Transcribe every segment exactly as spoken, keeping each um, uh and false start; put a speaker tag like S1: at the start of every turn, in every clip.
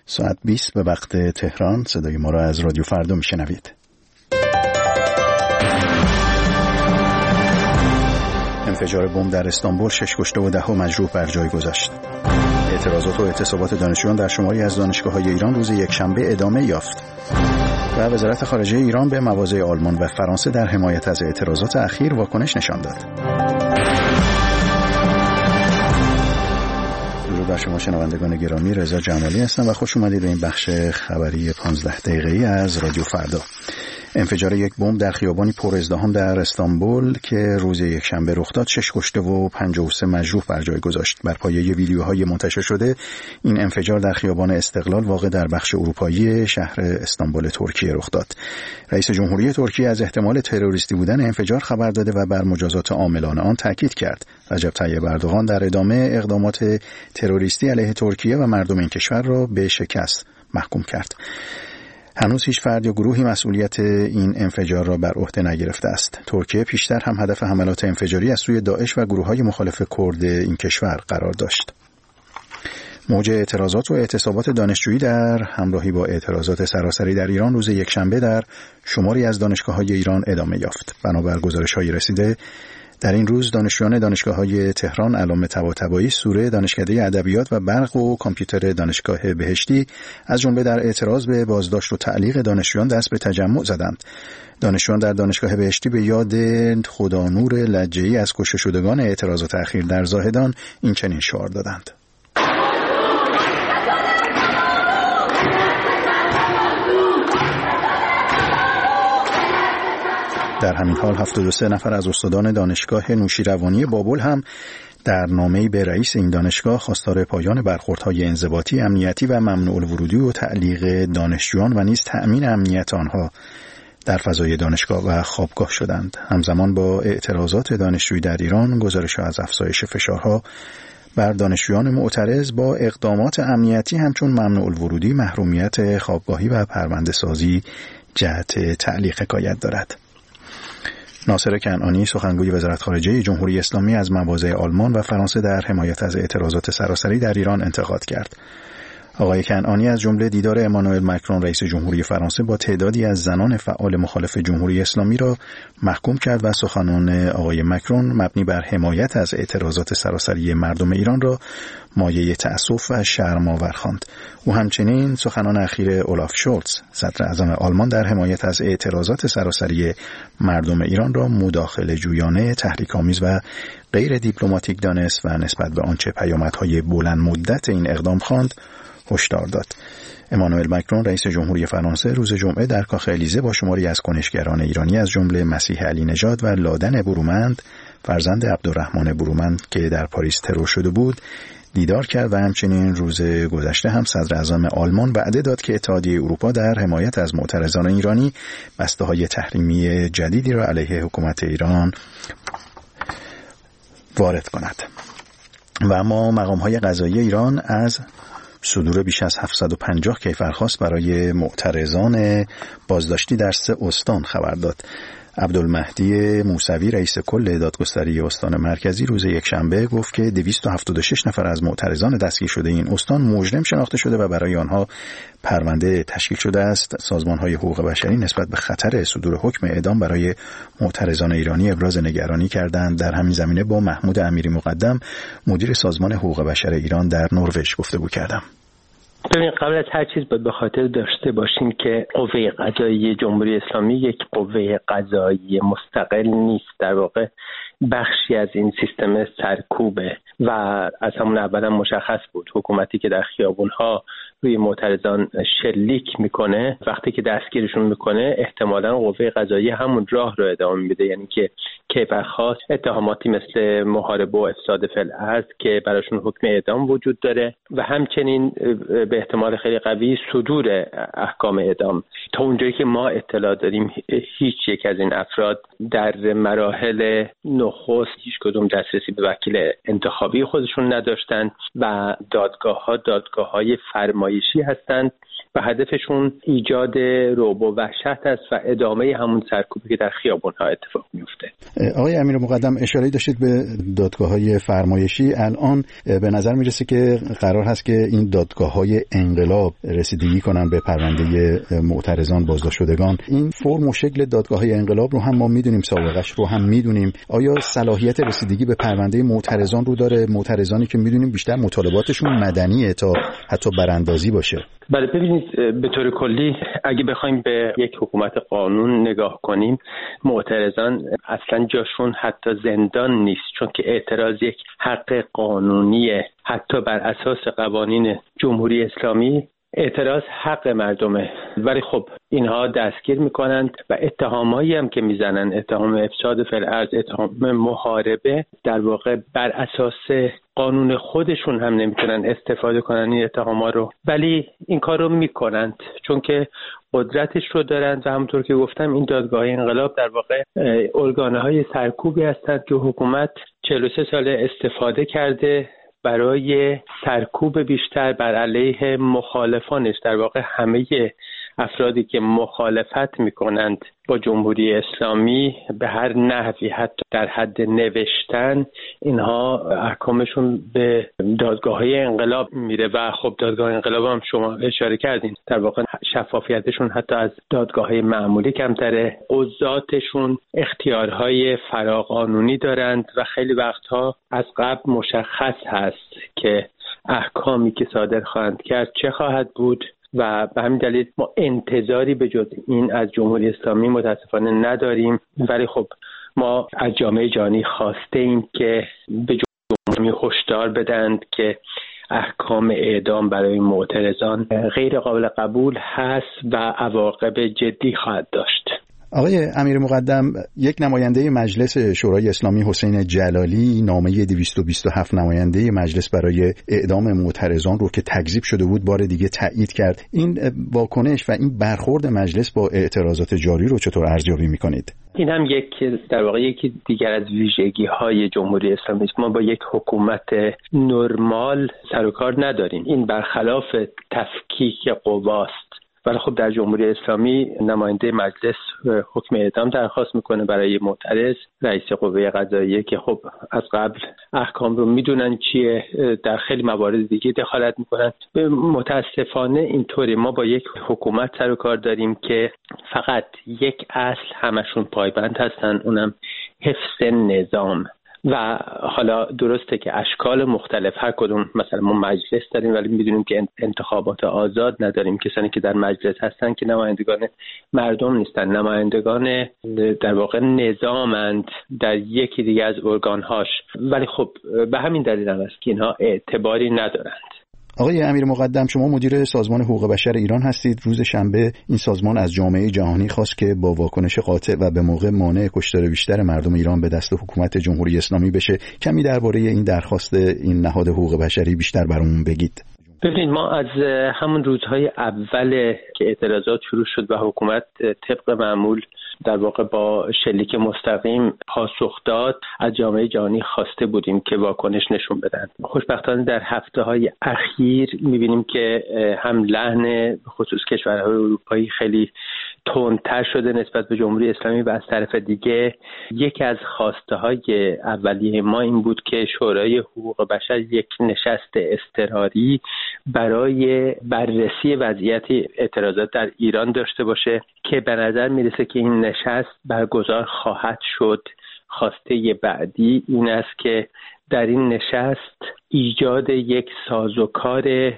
S1: ساعت بیست به وقت تهران. صدای ما را از رادیو فردا میشنوید. انفجار بمب در استانبول، شش کشته و ده مجروح بر جای گذاشت. اعتراضات و اعتصابات دانشجویان در شماری از دانشگاه‌های ایران روز یکشنبه ادامه یافت. و وزارت خارجه ایران به مواضع آلمان و فرانسه در حمایت از اعتراضات اخیر واکنش نشان داد. درود بر شما شنوندگان گرامی، رضا جمالی هستم و خوش اومدید به این بخش خبری پانزده دقیقه‌ای از رادیو فردا. انفجار یک بمب در خیابانی پر ازدحام در استانبول که روز یکشنبه رخ داد، شش کشته و پنجاه و سه مجروح بر جای گذاشت. بر پایه ویدیوهای منتشر شده، این انفجار در خیابان استقلال واقع در بخش اروپایی شهر استانبول ترکیه رخ داد. رئیس جمهوری ترکیه از احتمال تروریستی بودن انفجار خبر داده و بر مجازات عاملان آن تاکید کرد. رجب طیب اردوغان در ادامه اقدامات تروریستی علیه ترکیه و مردم این کشور را به شکست محکوم کرد. هنوز هیچ فرد یا گروهی مسئولیت این انفجار را بر عهده نگرفته است. ترکیه پیشتر هم هدف حملات انفجاری از سوی داعش و گروه‌های مخالف کرد این کشور قرار داشت. موج اعتراضات و اعتصابات دانشجویی در همراهی با اعتراضات سراسری در ایران روز یکشنبه در شماری از دانشگاه‌های ایران ادامه یافت. بنابر گزارش‌های رسیده، در این روز دانشجویان دانشگاه‌های تهران، علامه طباطبایی، سوره، دانشکده ادبیات و برق و کامپیوتر دانشگاه بهشتی از جمله در اعتراض به بازداشت و تعلیق دانشجویان دست به تجمع زدند. دانشجویان در دانشگاه بهشتی به یاد خدانور لجه‌ای از کشته شدگان اعتراضات اخیر در زاهدان این چنین شعار دادند: در همین حال هفتاد و سه نفر از استادان دانشگاه نوشیروانی بابل هم در نامه‌ای به رئیس این دانشگاه خواستار پایان برخوردهای انضباطی، امنیتی و ممنوع الورودی و تعلیق دانشجویان و نیز تأمین امنیت آنها در فضای دانشگاه و خوابگاه شدند. همزمان با اعتراضات دانشجویی در ایران، گزارش‌ها از افزایش فشارها بر دانشجویان معترض با اقدامات امنیتی همچون ممنوع الورودی، محرومیت خوابگاهی و پرونده سازی جهت تعلیق حکایت دارد. ناصر کنعانی، سخنگوی وزارت خارجه جمهوری اسلامی، از مواضع آلمان و فرانسه در حمایت از اعتراضات سراسری در ایران انتقاد کرد. آقای کنعانی از جمله دیدار امانوئل مکرون رئیس جمهوری فرانسه با تعدادی از زنان فعال مخالف جمهوری اسلامی را محکوم کرد و سخنان آقای مکرون مبنی بر حمایت از اعتراضات سراسری مردم ایران را مایه تأسف و شرم‌آور خواند. او همچنین سخنان اخیر اولاف شولتز صدر اعظم آلمان در حمایت از اعتراضات سراسری مردم ایران را مداخله جویانه، تحریک‌آمیز و غیر دیپلماتیک دانست و نسبت به آنچه پیامدهای بلند مدت این اقدام خواند هشدار داد. امانوئل مکرون رئیس جمهوری فرانسه روز جمعه در کاخ الیزه با شماری از کنشگران ایرانی از جمله مسیح علی نژاد و لادن برومند فرزند عبدالرحمن برومند که در پاریس ترور شده بود دیدار کرد و همچنین روز گذشته هم صدر اعظم آلمان وعده داد که اتحادیه اروپا در حمایت از معترضان ایرانی بسته‌های تحریمی جدیدی را علیه حکومت ایران وارد کند. و اما مقام‌های قضایی ایران از صدور بیش از هفتصد و پنجاه کیفرخواست برای معترضان بازداشتی در سه استان خبر داد. عبدالمهدی موسوی رئیس کل دادگستری استان مرکزی روز یکشنبه گفت که دویست و هفتاد و شش نفر از معترضان دستگیر شده این استان مجرم شناخته شده و برای آنها پرونده تشکیل شده است. سازمان‌های حقوق بشری نسبت به خطر صدور حکم اعدام برای معترضان ایرانی ابراز نگرانی کردند. در همین زمینه با محمود امیری مقدم مدیر سازمان حقوق بشر ایران در نروژ گفتگو کردم.
S2: ببین، قبل از هر چیز باید به خاطر داشته باشیم که قوه قضاییه جمهوری اسلامی یک قوه قضاییه مستقل نیست، در واقع بخشی از این سیستم سرکوبه و از همون اول هم مشخص بود حکومتی که در خیابون‌ها روی معترضان شلیک میکنه وقتی که دستگیرشون میکنه احتمالاً قوه قضاییه همون راه رو ادامه میده، یعنی که کیفرخواست اتهاماتی مثل محاربه و افساد فی‌الارض که براشون حکم اعدام وجود داره و همچنین به احتمال خیلی قوی صدور احکام اعدام. تا اونجایی که ما اطلاع داریم هیچ یک از این افراد در مراحل نخست هیچ کدوم دسترسی به وکیل انتخابی خودشون نداشتن و دادگاه‌ها دادگاه‌های فرمایشی فرمایشی هستند و هدفشون ایجاد رعب و وحشت است و ادامه همون سرکوبی که در خیابان‌ها اتفاق میفته.
S1: آقای امیر مقدم اشاره داشتید به دادگاه‌های فرمایشی. الان به نظر میرسه که قرار هست که این دادگاه‌های انقلاب رسیدگی کنن به پرونده معترضان بازداشت شدگان. این فرم و شکل دادگاه‌های انقلاب رو هم ما میدونیم، سابقه‌اش رو هم میدونیم. آیا صلاحیت رسیدگی به پرونده معترضان رو داره؟ معترضانی که میدونیم بیشتر مطالباتشون مدنیه تا حتی براندازی باشه.
S2: بله، ببینید به طور کلی اگه بخوایم به یک حکومت قانون نگاه کنیم، معترضان اصلا جاشون حتی زندان نیست، چون که اعتراض یک حق قانونیه. حتی بر اساس قوانین جمهوری اسلامی اعتراض حق مردمه، ولی خب اینها دستگیر میکنند و اتهامایی هم که میزنن، اتهام افساد فی الارض، اتهام محاربه، در واقع بر اساس قانون خودشون هم نمیتونن استفاده کنن این اتهاما رو، ولی این کار رو میکنند چون که قدرتش رو دارند و همونطور که گفتم این دادگاه انقلاب در واقع ارگانهای سرکوبی هستند که حکومت چهل و سه ساله استفاده کرده برای سرکوب بیشتر بر علیه مخالفانش. در واقع همه افرادی که مخالفت میکنند با جمهوری اسلامی به هر نحوی، حتی در حد نوشتن، اینها احکامشون به دادگاه‌های انقلاب میره و خب دادگاه انقلاب هم شما اشاره کردین، در واقع شفافیتشون حتی از دادگاه‌های معمولی کمتره. قضاتشون اختیارهای فراقانونی دارند و خیلی وقتها از قبل مشخص هست که احکامی که صادر خواهند کرد چه خواهد بود و به همین دلیل ما انتظاری به جز این از جمهوری اسلامی متاسفانه نداریم. ولی خب ما از جامعه جهانی خواسته ایم که به جمهوری هشدار بدند که احکام اعدام برای معترضان غیر قابل قبول هست و عواقب جدی خواهد داشت.
S1: آقای امیر مقدم، یک نماینده مجلس شورای اسلامی حسین جلالی نامه دویست و بیست و هفت نماینده مجلس برای اعدام معترضان رو که تکذیب شده بود بار دیگه تایید کرد. این واکنش و این برخورد مجلس با اعتراضات جاری رو چطور ارزیابی می‌کنید؟
S2: این هم یک در واقع یکی دیگر از ویژگی‌های جمهوری اسلامی است. ما با یک حکومت نرمال سر و کار نداریم. این برخلاف تفکیک قواست. ولی خب در جمهوری اسلامی نماینده مجلس حکم اعدام درخواست میکنه برای معترض، رئیس قوه قضاییه که خب از قبل احکام رو میدونن چیه، در خیلی موارد دیگه دخالت میکنن. متاسفانه اینطوری ما با یک حکومت سر و کار داریم که فقط یک اصل همشون پایبند هستن، اونم حفظ نظام. و حالا درسته که اشکال مختلف هر کدوم، مثلا ما مجلس داریم ولی میدونیم که انتخابات آزاد نداریم، کسانی که در مجلس هستن که نمایندگان مردم نیستن، نمایندگان در واقع نظامند در یکی دیگه از ارگانهاش، ولی خب به همین دلیل هم است که اینها اعتباری ندارند.
S1: آقای امیر مقدم، شما مدیر سازمان حقوق بشر ایران هستید. روز شنبه این سازمان از جامعه جهانی خواست که با واکنش قاطع و به موقع مانع کشتار بیشتر مردم ایران به دست حکومت جمهوری اسلامی بشه. کمی درباره این درخواست این نهاد حقوق بشری بیشتر برامون بگید.
S2: ببینید، ما از همون روزهای اول که اعتراضات شروع شد و حکومت طبق معمول در واقع با شلیک مستقیم پاسخ داد، از جامعه جهانی خواسته بودیم که واکنش نشون بدن. خوشبختانه در هفته‌های اخیر می‌بینیم که هم لحن خصوص کشورهای اروپایی خیلی تندتر شده نسبت به جمهوری اسلامی و از طرف دیگه یکی از خواسته‌های اولیه ما این بود که شورای حقوق بشر یک نشست اضطراری برای بررسی وضعیت اعتراضات در ایران داشته باشه که به نظر میرسه که این نشست برگزار خواهد شد. خواسته بعدی این است که در این نشست ایجاد یک سازوکار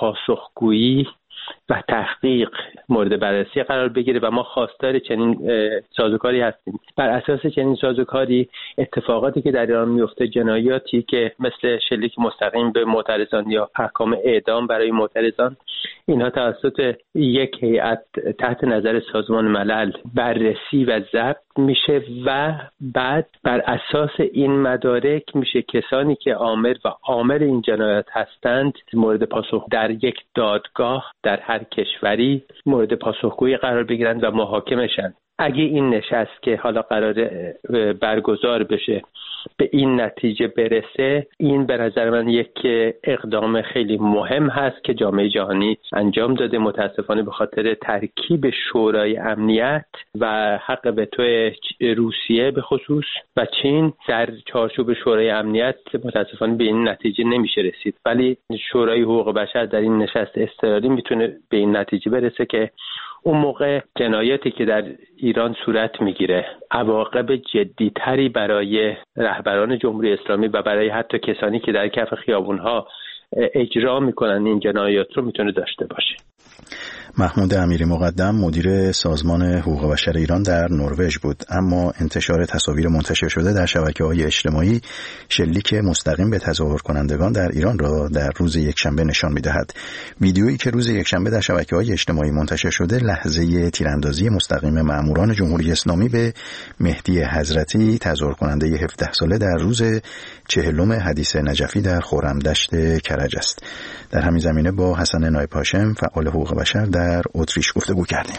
S2: پاسخگویی و تحقیق مورد بررسی قرار بگیره و ما خواستار چنین سازوکاری هستیم. بر اساس چنین سازوکاری اتفاقاتی که در ایران میفته، جنایاتی که مثل شلیک مستقیم به معترضان یا احکام اعدام برای معترضان، اینها توسط یک هیئت تحت نظر سازمان ملل بررسی و ضبط میشه و بعد بر اساس این مدارک میشه کسانی که عامل و عامل این جنایات هستند مورد پاسخ در یک دادگاه در هر کشوری مورد پاسخگویی قرار بگیرند و محاکمه شن. اگه این نشست که حالا قرار برگزار بشه به این نتیجه برسه، این به نظر من یک اقدام خیلی مهم هست که جامعه جهانی انجام داده. متاسفانه به خاطر ترکیب شورای امنیت و حق وتو روسیه به خصوص و چین در چارچوب شورای امنیت متاسفانه به این نتیجه نمیشه رسید، ولی شورای حقوق بشر در این نشست اضطراری میتونه به این نتیجه برسه که اون موقع جنایاتی که در ایران صورت میگیره عواقب جدیتری برای رهبران جمهوری اسلامی و برای حتی کسانی که در کف خیابونها اجرا میکنن این جنایات رو میتونه داشته باشه.
S1: محمود امیری مقدم مدیر سازمان حقوق بشر ایران در نروژ بود. اما انتشار تصاویر منتشر شده در شبکه‌های اجتماعی شلیک مستقیم به تظاهر کنندگان در ایران را در روز یکشنبه نشان می‌دهد. ویدیویی که روز یکشنبه در شبکه‌های اجتماعی منتشر شده لحظه تیراندازی مستقیم مأموران جمهوری اسلامی به مهدی حضرتی، تظاهر کننده هفده ساله، در روز چهلم حدیث نجفی در خرمدشت کرج است. در همین زمینه با حسن نایب هاشم فعال حقوق بشر در اتریش گفتگو کردیم.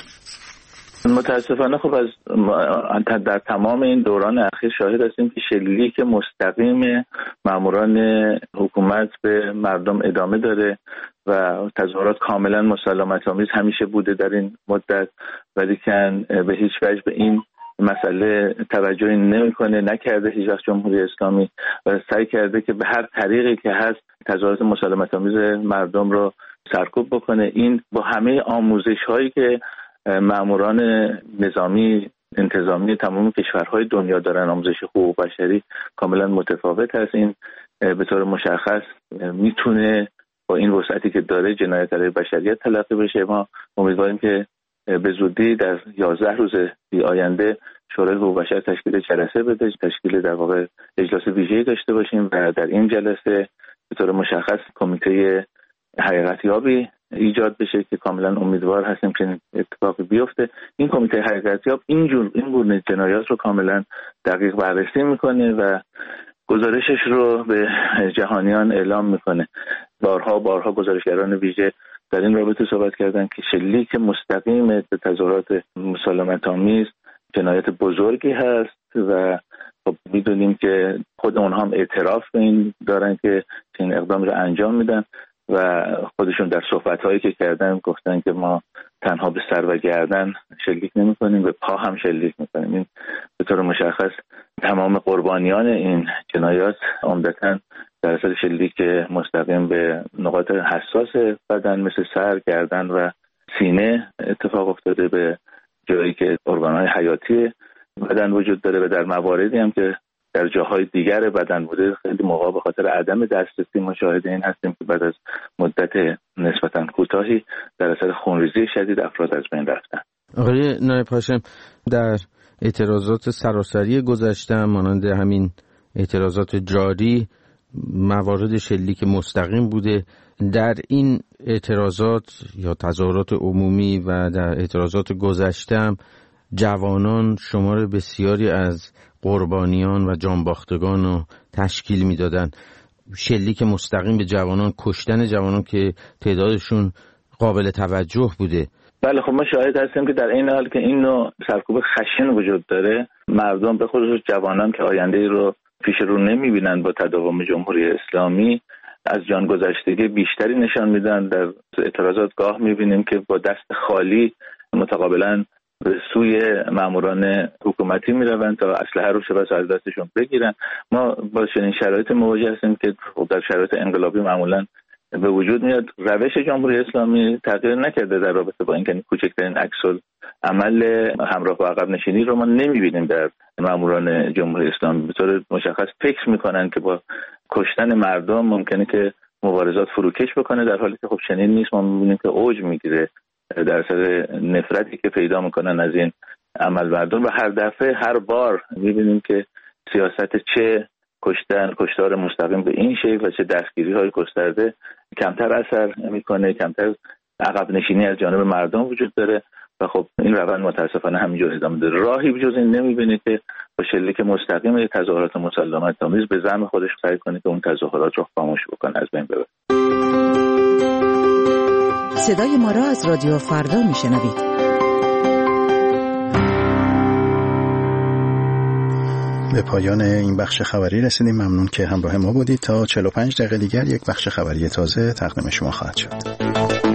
S3: متاسفانه خب از در تمام این دوران اخیر شاهد هستیم که شلیک مستقیم ماموران حکومت به مردم ادامه داره و تظاهرات کاملا مسالمت آمیز همیشه بوده در این مدت، ولی که به هیچ وجه به این مسئله توجهی نمیکنه، نکرده هیچ وقت جمهوری اسلامی و سعی کرده که به هر طریقی که هست تظاهرات مسالمت آمیز مردم رو سرکوب بکنه. این با همه آموزش هایی که ماموران نظامی انتظامی تمام کشورهای دنیا دارن، آموزش حقوق بشری کاملا متفاوت هست. این به طور مشخص میتونه با این وسعتی که داره جنایت علیه بشریت تلقی بشه. ما امیدواریم که به زودی در یازده روز آینده شورای حقوق بشر تشکیل جلسه بده، تشکیل در واقع اجلاس ویژه‌ای داشته باشیم و در این جلسه به طور مشخص کمیته حقیقتیابی ایجاد بشه که کاملا امیدوار هستیم که اتفاقی بیفته. این کمیته حقیقتیاب اینجور این گونه جنایات رو کاملا دقیق بررسی میکنه و گزارشش رو به جهانیان اعلام میکنه. بارها بارها گزارشگران ویژه در این رابطه صحبت کردن که شلیک مستقیم به تظاهرات مسالمت آمیز جنایت بزرگی هست و خب میدونیم که خود اونها هم اعتراف به این دارن که این اقدام رو انجام میدن و خودشون در صحبت‌هایی که کردن گفتن که ما تنها به سر و گردن شلیک نمی‌کنیم، به پا هم شلیک می‌کنیم. این به طور مشخص تمام قربانیان این جنایات عمدتاً در اثر شلیک مستقیم به نقاط حساس بدن مثل سر، گردن و سینه اتفاق افتاده، به جایی که ارگان‌های حیاتی بدن وجود داره و در مواردی هم که در جاهای دیگر بدن بوده خیلی موقع به خاطر عدم دسترسی مشاهده این هستیم که بعد از مدت نسبتاً کوتاهی در اثر خونریزی شدید افراد از بین رفتن.
S4: آقای نایب هاشم، در اعتراضات سراسری گذشته مانند همین اعتراضات جاری موارد شلیک مستقیم بوده. در این اعتراضات یا تظاهرات عمومی و در اعتراضات گذشته جوانان شمار بسیاری از قربانیان و جانباختگان رو تشکیل میدادند. شلیک مستقیم به جوانان، کشتن جوانان که تعدادشون قابل توجه بوده.
S3: بله خب ما شاهد هستیم که در این حال که این نوع سرکوب خشن وجود داره، مردم به خصوص جوانان که آینده رو پیش رو نمیبینن با تداوم جمهوری اسلامی از جان گذشتگی بیشتری نشان میدن. در اعتراضات گاه میبینیم که با دست خالی متقابلا به سوی ماموران حکومتی میروند تا اسلحه رو شبه از دستشون بگیرن. ما با چنین شرایط مواجه هستیم که در شرایط انقلابی معمولا به وجود میاد. روش جمهوری اسلامی تغییر نکرده در رابطه با اینکه کوچکترین عکس عمل همراه با عقب نشینی رو ما نمیبینیم در ماموران جمهوری اسلامی. به طور مشخص فکر میکنن که با کشتن مردم ممکنه که مبارزات فروکش بکنه، در حالی که خب چنین نیست. ما میبینیم که اوج میگیره در اثر نفرتی که پیدا میکنن از این عمل مردم و هر دفعه هر بار میبینیم که سیاست چه کشتن کشتار مستقیم به این شکل و چه دستگیری های گسترده کمتر اثر میکنه، کمتر عقب نشینی از جانب مردم وجود داره. و خب این روند متاسفانه همینجور ادامه داره. راهی بجز این نمیبینه که با شلیک مستقیم یک تظاهرات مسالمت آمیز به زعم خودش سعی کنه که اون تظاهرات رو خاموش بکنه، از بین ببره.
S5: صدای ما را از رادیو فردا میشنوید.
S1: به پایان این بخش خبری رسیدیم. ممنون که همراه ما بودید. تا چهل و پنج دقیقه دیگر یک بخش خبری تازه تقدیم شما خواهد شد.